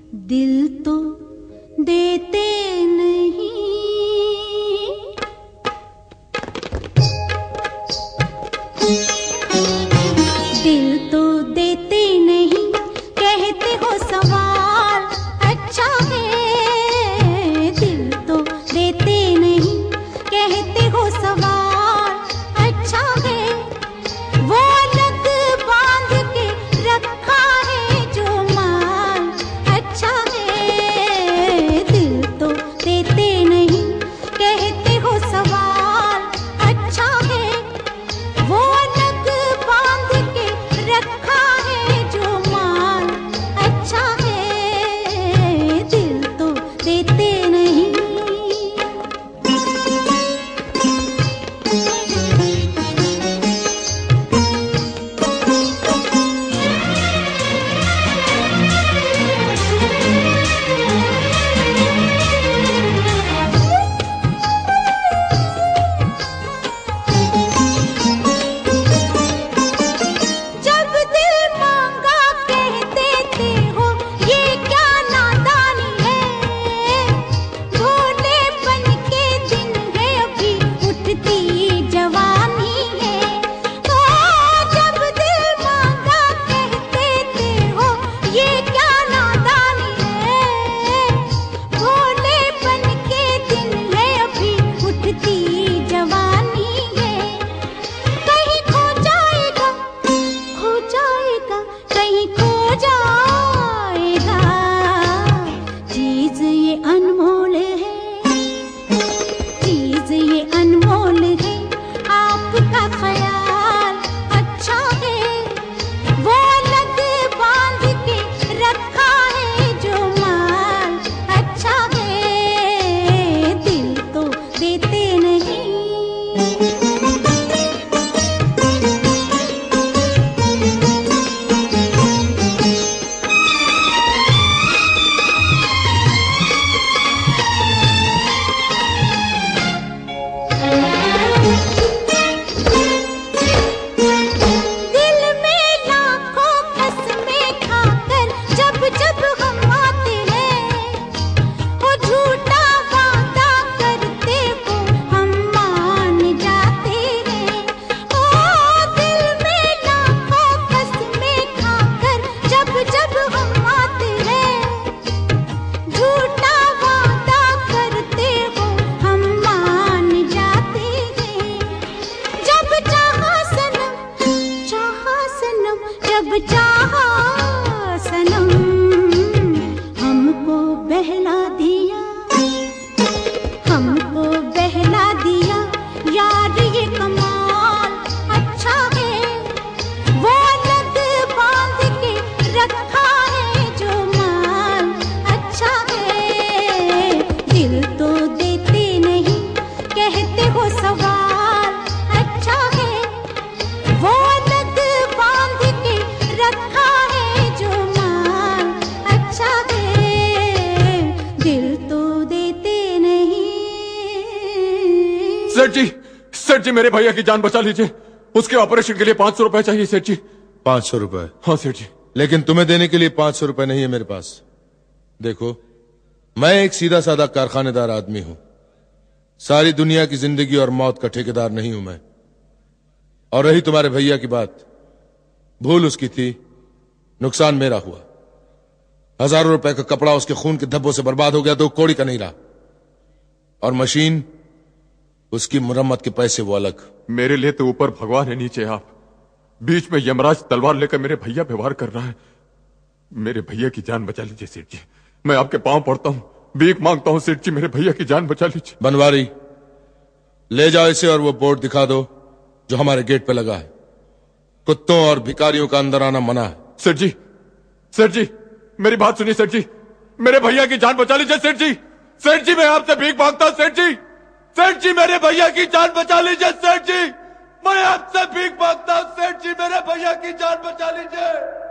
दिल तो देते नहीं। दिल तो देते नहीं, कहते हो सवाल अच्छा है। दिल तो देते नहीं, कहते हो सवाल अच्छा है। वो अलग बांध के रखा है जो माल अच्छा है। दिल तो देते नहीं, कहते हो सवाल अच्छा है। वो अलग बांध के रखा है जो माल अच्छा है। दिल तो देते नहीं। जब दिल मांगा कह देते हो, ये क्या नादानी है। भोलेपन के दिन है, अभी उठती जवानी है। ओ जब दिल मांगा कह देते हो, ये क्या नादानी है। भोलेपन के दिन है, अभी उठती जवानी है। कहीं खो जाएगा, खो जाएगा, कहीं खो जाएगा। चीज ये अनमोल है, चीज ये अनमोल है। आपका ख्याल अच्छा है। वो अलग बांध के रखा है जो माल अच्छा है। दिल तो देते नहीं। दिल में लाखों कसमें खाकर जब जब हम आते हैं, वो झूठा वादा करते हो हम मान जाते हैं। ओ दिल में लाखों कसमें खाकर जब जब हम आते हैं, झूठा वादा करते हो हम मान जाते हैं। जब चाहा सनम, चाहा सनम, जब चाहा सनम, हमको बहला दिया, हमको बहला दिया। यार ये कमाल अच्छा है। वो अलग बांध के रखा है जो माल अच्छा है। दिल तो देते नहीं, कहते हो सवाल अच्छा है। वो अलग बांध के रखा है जो माल अच्छा है। दिल तो देते नहीं। सेठ जी, सेठ जी, मेरे भैया की जान बचा लीजिए। उसके ऑपरेशन के लिए 500 रुपए चाहिए सेठ जी। 500 रुपए? हाँ सेठ जी। लेकिन तुम्हें देने के लिए 500 रुपए नहीं है मेरे पास। देखो, मैं एक सीधा साधा कारखानेदार आदमी हूं। सारी दुनिया की जिंदगी और मौत का ठेकेदार नहीं हूं मैं। और रही तुम्हारे भैया की बात, भूल उसकी थी, नुकसान मेरा हुआ। हजारों रुपए का कपड़ा उसके खून के धब्बों से बर्बाद हो गया तो कोड़ी का नहीं रहा। और मशीन, उसकी मुरम्मत के पैसे वो अलग। मेरे लिए तो ऊपर भगवान है, नीचे आप। बीच में यमराज तलवार लेकर मेरे भैया व्यवहार कर रहा है। मेरे भैया की जान बचा लीजिए सेठ जी। मैं आपके पांव पड़ता हूं, भीख मांगता हूं सेठ जी, मेरे भैया की जान बचा लीजिए। बनवारी, ले जाओ इसे और वो बोर्ड दिखा दो जो हमारे गेट पे लगा है। कुत्तों और भिखारियों का अंदर आना मना है। सेठ जी, सेठ जी, मेरी बात सुनिए सेठ जी। मेरे भैया की जान बचा लीजिए सेठ जी। सेठ जी, मैं आपसे भीख मांगता हूं सेठ जी। सेठ जी, मेरे भैया की जान बचा लीजिए सेठ जी। मैं आपसे भीख मांगता हूं सेठ जी, मेरे भैया की जान बचा लीजिए।